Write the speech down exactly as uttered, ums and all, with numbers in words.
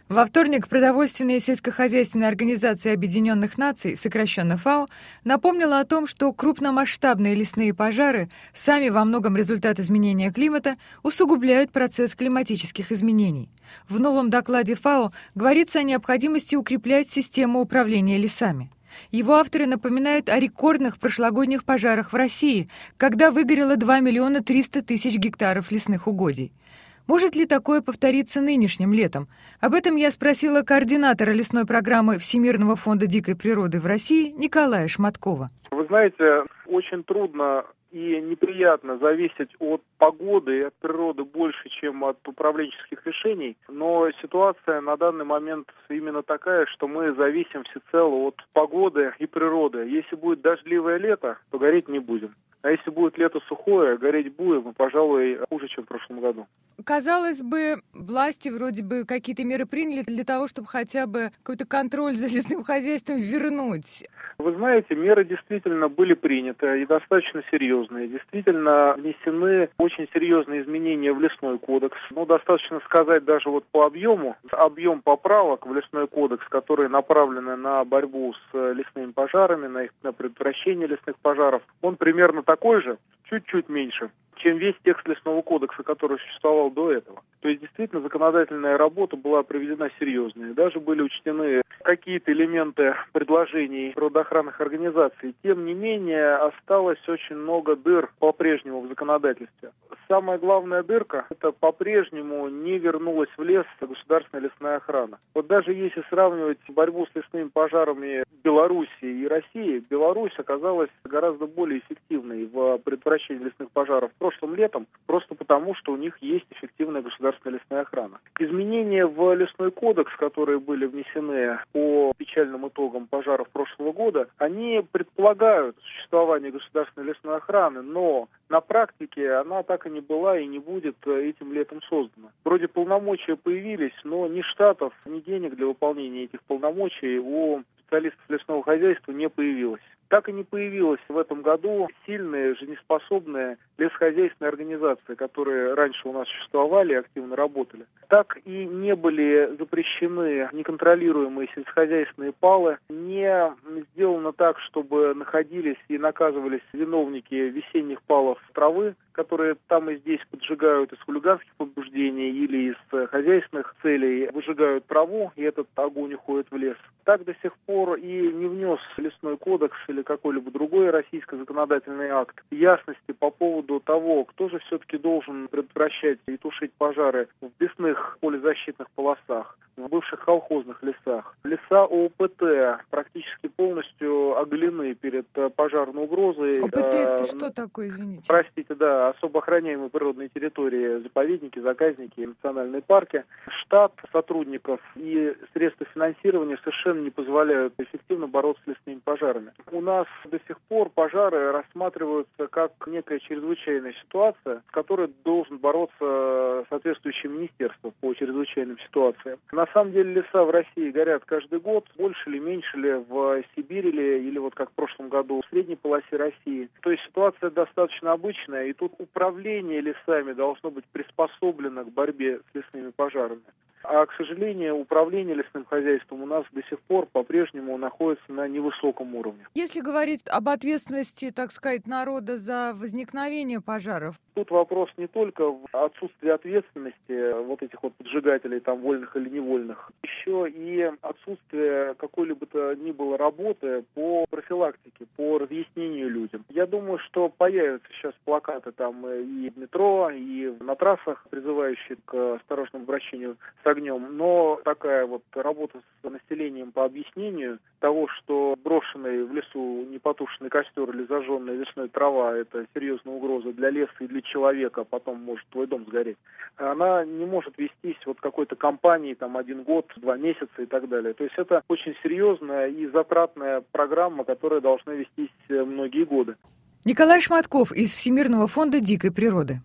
Во вторник Продовольственная и сельскохозяйственная организация Объединенных Наций, сокращенно ФАО, напомнила о том, что крупномасштабные лесные пожары, сами во многом результат изменения климата, усугубляют процесс климатических изменений. В новом докладе ФАО говорится о необходимости укреплять систему управления лесами. Его авторы напоминают о рекордных прошлогодних пожарах в России, когда выгорело два миллиона триста тысяч гектаров лесных угодий. Может ли такое повториться нынешним летом? Об этом я спросила координатора лесной программы Всемирного фонда дикой природы в России Николая Шматкова. Вы знаете, очень трудно и неприятно зависеть от погоды и от природы больше, чем от управленческих решений. Но ситуация на данный момент именно такая, что мы зависим всецело от погоды и природы. Если будет дождливое лето, то гореть не будем. А если будет лето сухое, гореть будем, пожалуй, хуже, чем в прошлом году. Казалось бы, власти вроде бы какие-то меры приняли для того, чтобы хотя бы какой-то контроль за лесным хозяйством вернуть. Вы знаете, меры действительно были приняты и достаточно серьезные. Действительно внесены очень серьезные изменения в лесной кодекс. Ну, достаточно сказать даже вот по объему. Объем поправок в лесной кодекс, которые направлены на борьбу с лесными пожарами, на их на предотвращение лесных пожаров, он примерно такой же, чуть-чуть меньше, чем весь текст лесного кодекса, который существовал до этого. То есть действительно законодательная работа была проведена серьезная. Даже были учтены какие-то элементы предложений природоохранных организаций. Тем не менее, осталось очень много дыр по-прежнему в законодательстве. Самая главная дырка – это по-прежнему не вернулась в лес государственная лесная охрана. Вот даже если сравнивать борьбу с лесными пожарами Белоруссии и России, Беларусь оказалась гораздо более эффективной в предотвращении лесных пожаров прошлым летом, просто потому, что у них есть эффективная государственная лесная охрана. Изменения в лесной кодекс, которые были внесены по печальным итогам пожаров прошлого года, они предполагают существование государственной лесной охраны, но на практике она так и не была и не будет этим летом создана. Вроде полномочия появились, но ни штатов, ни денег для выполнения этих полномочий у специалистов лесного хозяйства не появилось. Так и не появилась в этом году сильная, жизнеспособная лесхозяйственная организация, которые раньше у нас существовали и активно работали. Так и не были запрещены неконтролируемые сельскохозяйственные палы, не сделано так, чтобы находились и наказывались виновники весенних палов травы, которые там и здесь поджигают из хулиганских побуждений или из хозяйственных целей, выжигают траву, и этот огонь уходит в лес. Так до сих пор и не внес лесной кодекс или какой-либо другой российский законодательный акт ясности по поводу того, кто же все-таки должен предотвращать и тушить пожары в лесных полезащитных полосах, в бывших колхозных лесах. Леса ООПТ практически полностью оголены перед пожарной угрозой. ОПТ это что такое, извините? Простите, да, особо охраняемые природные территории, заповедники, заказники, национальные парки. Штат сотрудников и средства финансирования совершенно не позволяют эффективно бороться с лесными пожарами. У нас до сих пор пожары рассматриваются как некая чрезвычайная ситуация, с которой должен бороться соответствующее министерство по чрезвычайным ситуациям. На самом деле леса в России горят каждый год, больше или меньше ли, в Сибири ли, или вот как в прошлом году в средней полосе России. То есть ситуация достаточно обычная, и тут управление лесами должно быть приспособлено к борьбе с лесными пожарами. А, к сожалению, управление лесным хозяйством у нас до сих пор по-прежнему находится на невысоком уровне. Если говорить об ответственности, так сказать, народа за возникновение пожаров. Тут вопрос не только в отсутствии ответственности вот этих вот поджигателей, там, вольных или невольных, еще и отсутствие какой-либо то ни было работы по профилактике, по разъяснению людям. Я думаю, что появятся сейчас плакаты там и в метро, и на трассах, призывающие к осторожному обращению с огнем, но такая вот работа с населением по объяснению того, что брошенный в лесу непотушенный костер или зажженная весной трава – это серьезная угроза для леса и для человека, а потом может твой дом сгореть. Она не может вестись вот какой-то кампанией там один год, два месяца и так далее. То есть это очень серьезная и затратная программа, которая должна вестись многие годы. Николай Шматков из Всемирного фонда дикой природы.